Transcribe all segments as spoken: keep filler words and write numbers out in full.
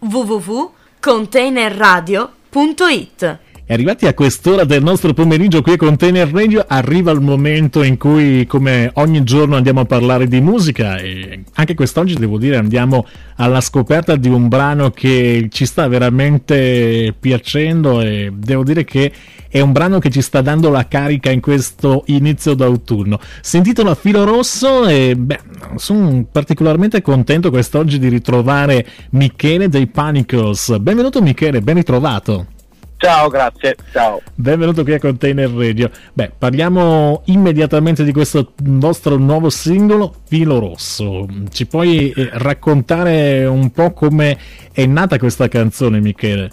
w w w punto container radio punto it. E arrivati a quest'ora del nostro pomeriggio qui a Container Radio arriva il momento in cui, come ogni giorno, andiamo a parlare di musica, e anche quest'oggi devo dire andiamo alla scoperta di un brano che ci sta veramente piacendo, e devo dire che è un brano che ci sta dando la carica in questo inizio d'autunno. Si intitola Filo Rosso e beh, sono particolarmente contento quest'oggi di ritrovare Michele dei Panicles. Benvenuto Michele, ben ritrovato. Ciao, grazie, ciao. Benvenuto qui a Container Radio. Beh, parliamo immediatamente di questo vostro nuovo singolo, Filo Rosso. Ci puoi eh, raccontare un po' come è nata questa canzone, Michele?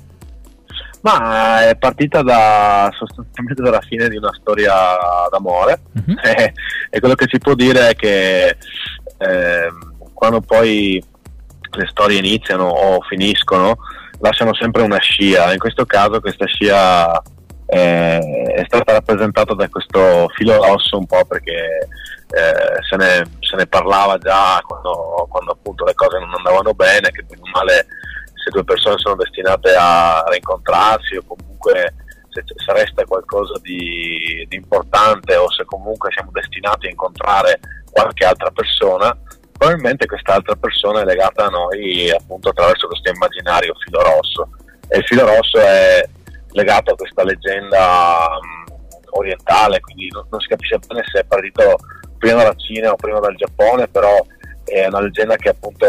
Ma è partita da sostanzialmente dalla fine di una storia d'amore. Uh-huh. e, e quello che si può dire è che eh, quando poi le storie iniziano o finiscono, lasciano sempre una scia. In questo caso questa scia eh, è stata rappresentata da questo filo rosso, un po' perché eh, se, ne, se ne parlava già quando, quando appunto le cose non andavano bene, che bene o male se due persone sono destinate a rincontrarsi, o comunque se, se resta qualcosa di, di importante, o se comunque siamo destinati a incontrare qualche altra persona, probabilmente quest'altra persona è legata a noi appunto attraverso questo immaginario filo rosso. E il filo rosso è legato a questa leggenda um, orientale, quindi non, non si capisce bene se è partito prima dalla Cina o prima dal Giappone, però è una leggenda che appunto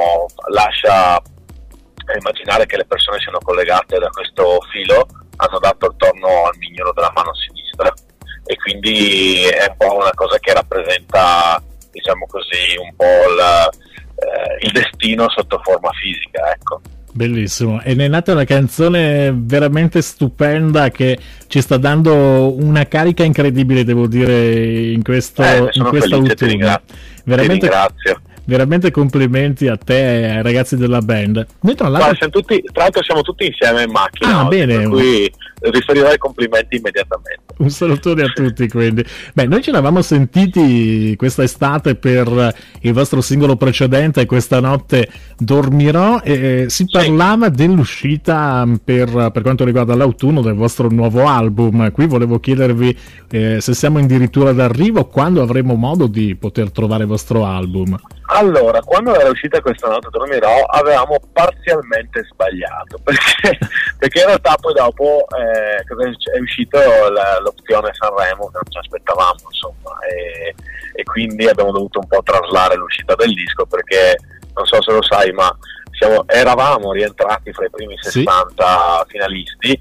lascia immaginare che le persone siano collegate da questo filo, hanno dato attorno al mignolo della mano sinistra, e quindi è un po' una cosa che rappresenta, diciamo così, un po' il, eh, il destino sotto forma fisica, ecco. Bellissimo, e ne è nata una canzone veramente stupenda che ci sta dando una carica incredibile, devo dire, in questo eh, in questa autunno. Ti ringra- veramente, ti ringrazio. Veramente complimenti a te e ai ragazzi della band. Noi tra l'altro, siamo tutti, tra l'altro siamo tutti insieme in macchina, ah, oggi, bene. Per cui riferirò i complimenti immediatamente. Un salutone a tutti, quindi. Beh, noi ci eravamo sentiti questa estate per il vostro singolo precedente, Questa notte dormirò, e si parlava sì. dell'uscita per, per quanto riguarda l'autunno del vostro nuovo album. Qui volevo chiedervi eh, se siamo addirittura d'arrivo, quando avremo modo di poter trovare il vostro album. Allora, quando era uscita Questa notte dormirò avevamo parzialmente sbagliato, perché, perché in realtà poi dopo eh, è uscito la, l'opzione Sanremo, che non ci aspettavamo, insomma, e, e quindi abbiamo dovuto un po' traslare l'uscita del disco, perché non so se lo sai, ma siamo, eravamo rientrati fra i primi sessanta sì. finalisti,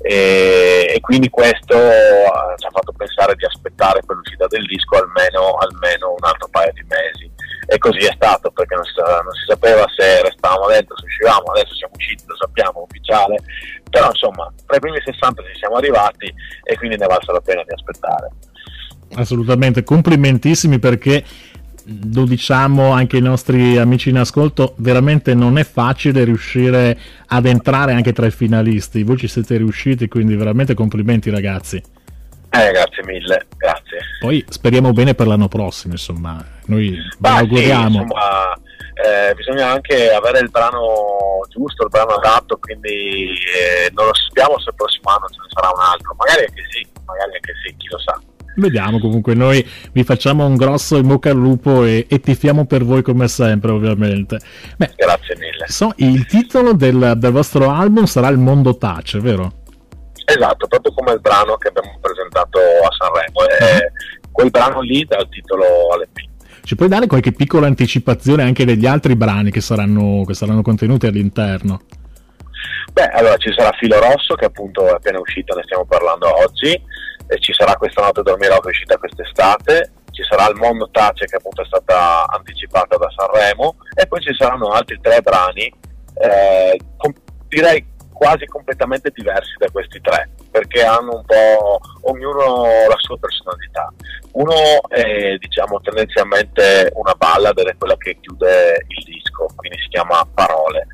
e, e quindi questo eh, ci ha fatto pensare di aspettare per l'uscita del disco almeno, almeno un altro paio di mesi. E così è stato, perché non si, non si sapeva se restavamo dentro, se uscivamo. Adesso siamo usciti, lo sappiamo, ufficiale, però insomma tra i primi sessanta ci siamo arrivati, e quindi ne è valsa la pena di aspettare. Assolutamente, complimentissimi, perché lo diciamo anche ai nostri amici in ascolto, veramente non è facile riuscire ad entrare anche tra i finalisti. Voi ci siete riusciti, quindi veramente complimenti ragazzi. Eh, grazie mille, grazie. Poi speriamo bene per l'anno prossimo, insomma, noi vi bah, auguriamo. Sì, insomma, eh, bisogna anche avere il brano giusto, il brano adatto, quindi eh, non lo sappiamo se il prossimo anno ce ne sarà un altro, magari anche sì, magari anche sì, chi lo sa. Vediamo, comunque noi vi facciamo un grosso in bocca al lupo e, e tifiamo per voi come sempre, ovviamente. Beh, grazie mille. So, il titolo del, del vostro album sarà Il mondo tace, vero? Esatto, proprio come il brano che abbiamo presentato a Sanremo, e quel brano lì dà il titolo all'E P. Ci puoi dare qualche piccola anticipazione anche degli altri brani che saranno, che saranno contenuti all'interno? Beh, allora ci sarà Filo Rosso, che appunto è appena uscito, ne stiamo parlando oggi, e ci sarà Questa notte dormirò, che è uscita quest'estate, ci sarà Il mondo tace, che appunto è stata anticipata da Sanremo, e poi ci saranno altri tre brani, eh, com- direi quasi completamente diversi da questi tre, perché hanno un po' ognuno la sua personalità. Uno è, diciamo, tendenzialmente una ballad, ed è quella che chiude il disco, quindi si chiama Parole,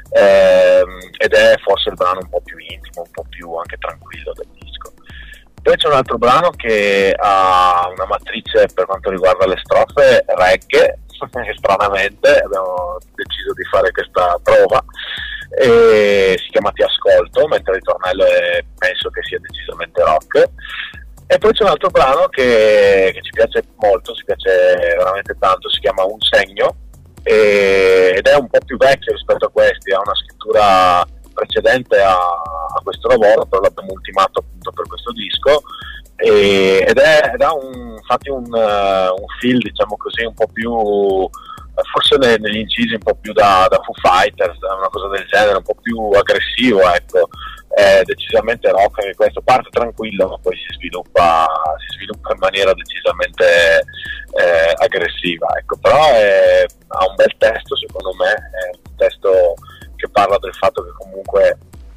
ehm, ed è forse il brano un po' più intimo, un po' più anche tranquillo del disco. Poi c'è un altro brano che ha una matrice, per quanto riguarda le strofe, reggae, stranamente abbiamo deciso di fare questa prova, e si chiama Ti Ascolto, mentre il ritornello è, penso che sia decisamente rock. E poi c'è un altro brano che, che ci piace molto, ci piace veramente tanto, si chiama Un Segno, e, ed è un po' più vecchio rispetto a questi, ha una scrittura precedente a, a questo lavoro, però l'abbiamo ultimato appunto per questo disco, e, ed, è, ed ha un, infatti un, uh, un feel, diciamo così, un po' più, forse negli incisi un po' più da, da Foo Fighters, una cosa del genere, un po' più aggressivo, ecco. È decisamente rock anche questo, parte tranquillo ma poi si sviluppa si sviluppa in maniera decisamente eh, aggressiva, ecco. Però è, ha un bel testo, secondo me, è un testo che parla del fatto che comunque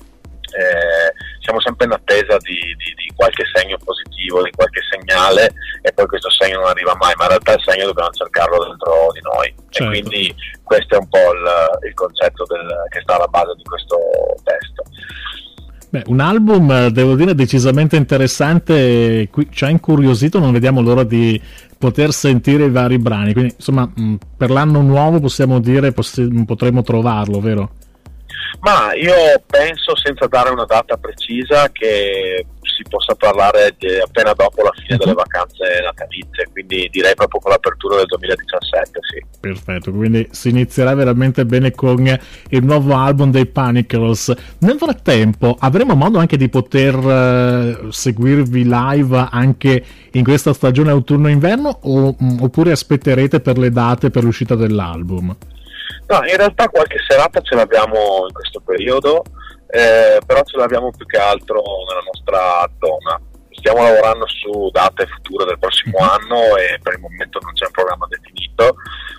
eh, siamo sempre in attesa di, di, di qualche segno positivo, di qualche segnale, e poi questo segno non arriva mai, ma in realtà il segno dobbiamo cercarlo dentro di noi. Certo. E quindi questo è un po' il, il concetto del, che sta alla base di questo testo. Beh, un album, devo dire, decisamente interessante, qui ci ha incuriosito, non vediamo l'ora di poter sentire i vari brani, quindi insomma per l'anno nuovo possiamo dire poss- potremo trovarlo, vero? Ma io penso, senza dare una data precisa, che si possa parlare di appena dopo la fine delle vacanze natalizie, quindi direi proprio con l'apertura del duemiladiciassette, sì. Perfetto, quindi si inizierà veramente bene con il nuovo album dei Panicles. Nel frattempo avremo modo anche di poter uh, seguirvi live anche in questa stagione autunno-inverno, o, um, oppure aspetterete per le date per l'uscita dell'album? No, in realtà qualche serata ce l'abbiamo in questo periodo, eh, però ce l'abbiamo più che altro nella nostra zona. Stiamo lavorando su date future del prossimo anno e per il momento non c'è un programma definito,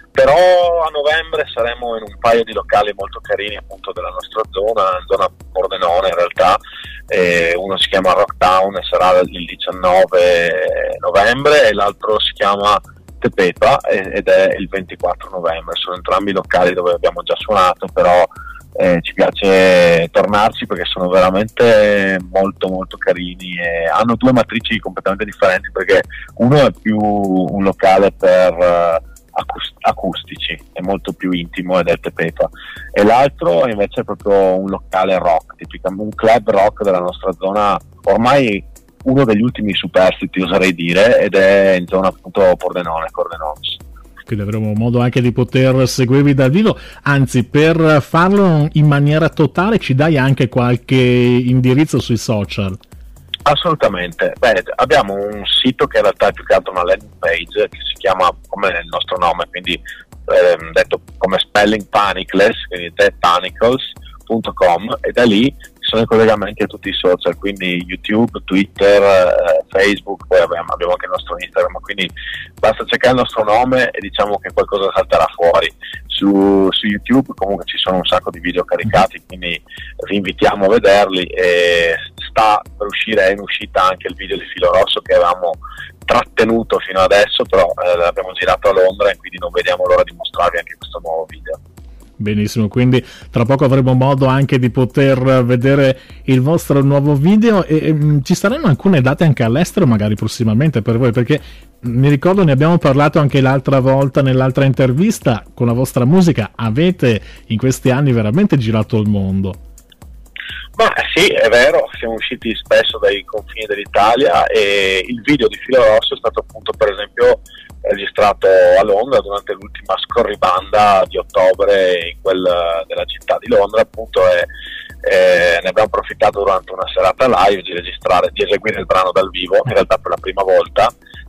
però a novembre saremo in un paio di locali molto carini appunto della nostra zona, in zona Pordenone in realtà. Eh, uno si chiama Rocktown e sarà il diciannove novembre, e l'altro si chiama Tepepa ed è il ventiquattro novembre. Sono entrambi locali dove abbiamo già suonato, però eh, ci piace tornarci perché sono veramente molto molto carini e hanno due matrici completamente differenti, perché uno è più un locale per uh, acust- acustici, è molto più intimo ed è il Tepepa, e l'altro invece è proprio un locale rock, tipicamente un club rock della nostra zona, ormai uno degli ultimi superstiti oserei dire, ed è in zona appunto Pordenone, Cordenons. Quindi avremo modo anche di poter seguirvi dal vivo, anzi per farlo in maniera totale ci dai anche qualche indirizzo sui social? Assolutamente. Beh, abbiamo un sito che in realtà è più che altro una landing page che si chiama come il nostro nome, quindi eh, detto come spelling Panicles, quindi panicles punto com, e da lì sono i collegamenti a tutti i social, quindi YouTube, Twitter, eh, Facebook, poi abbiamo, abbiamo anche il nostro Instagram, quindi basta cercare il nostro nome e diciamo che qualcosa salterà fuori. Su, su YouTube comunque ci sono un sacco di video caricati, quindi vi invitiamo a vederli, e sta per uscire, è in uscita anche il video di Filo Rosso che avevamo trattenuto fino adesso, però eh, l'abbiamo girato a Londra e quindi non vediamo l'ora di mostrarvi anche questo nuovo video. Benissimo, quindi tra poco avremo modo anche di poter vedere il vostro nuovo video, e, e ci saranno alcune date anche all'estero magari prossimamente per voi, perché mi ricordo ne abbiamo parlato anche l'altra volta nell'altra intervista, con la vostra musica avete in questi anni veramente girato il mondo. Ma sì, è vero, siamo usciti spesso dai confini dell'Italia, e il video di Filo Rosso è stato appunto per esempio registrato a Londra durante l'ultima scorribanda di ottobre in quel della città di Londra appunto, e, e ne abbiamo approfittato durante una serata live di registrare, di eseguire il brano dal vivo, in realtà per la prima volta,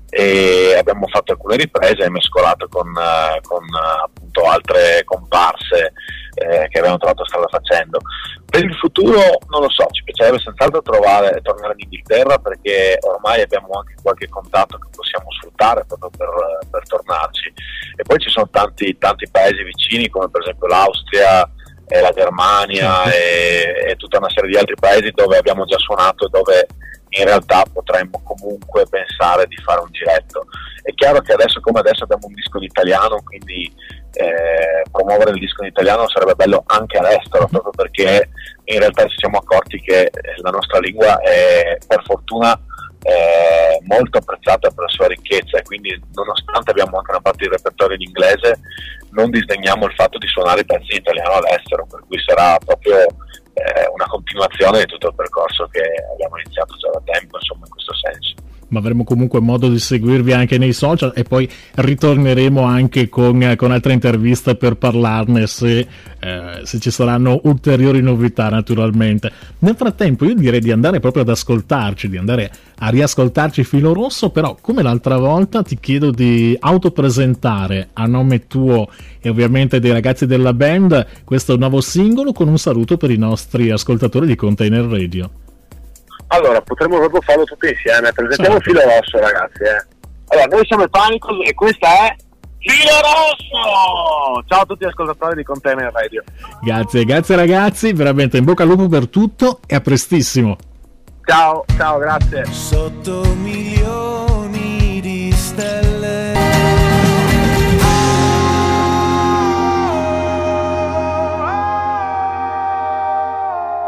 e abbiamo fatto alcune riprese e mescolato con, con appunto altre comparse eh, che abbiamo trovato strada facendo. Per il futuro non lo so, ci piacerebbe senz'altro trovare tornare in Inghilterra, perché ormai abbiamo anche qualche contatto che possiamo sfruttare proprio per, per tornarci, e poi ci sono tanti, tanti paesi vicini come per esempio l'Austria e la Germania e, e tutta una serie di altri paesi dove abbiamo già suonato e dove in realtà potremmo comunque pensare di fare un giretto. È chiaro che adesso come adesso abbiamo un disco in italiano, quindi eh, promuovere il disco in italiano sarebbe bello anche all'estero, proprio perché in realtà ci siamo accorti che la nostra lingua è per fortuna eh, molto apprezzata per la sua ricchezza, e quindi nonostante abbiamo anche una parte di repertorio in inglese, non disdegniamo il fatto di suonare i pezzi in italiano all'estero, per cui sarà proprio eh, una continuazione di tutto il percorso che abbiamo iniziato già da tempo, insomma, in questo senso. Ma avremo comunque modo di seguirvi anche nei social e poi ritorneremo anche con, con altre interviste per parlarne se, eh, se ci saranno ulteriori novità, naturalmente. Nel frattempo io direi di andare proprio ad ascoltarci, di andare a riascoltarci Filo Rosso, però come l'altra volta ti chiedo di autopresentare a nome tuo e ovviamente dei ragazzi della band questo nuovo singolo con un saluto per i nostri ascoltatori di Container Radio. Allora, potremmo proprio farlo tutti insieme. Presentiamo Certo. Filo Rosso, ragazzi. Eh. Allora, noi siamo i Panicos e questa è Filo Rosso! Ciao a tutti gli ascoltatori di Container Radio. Grazie, grazie ragazzi, veramente in bocca al lupo per tutto e a prestissimo. Ciao, ciao, grazie. Sotto milioni di stelle.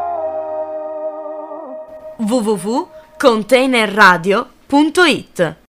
w w w punto container radio punto it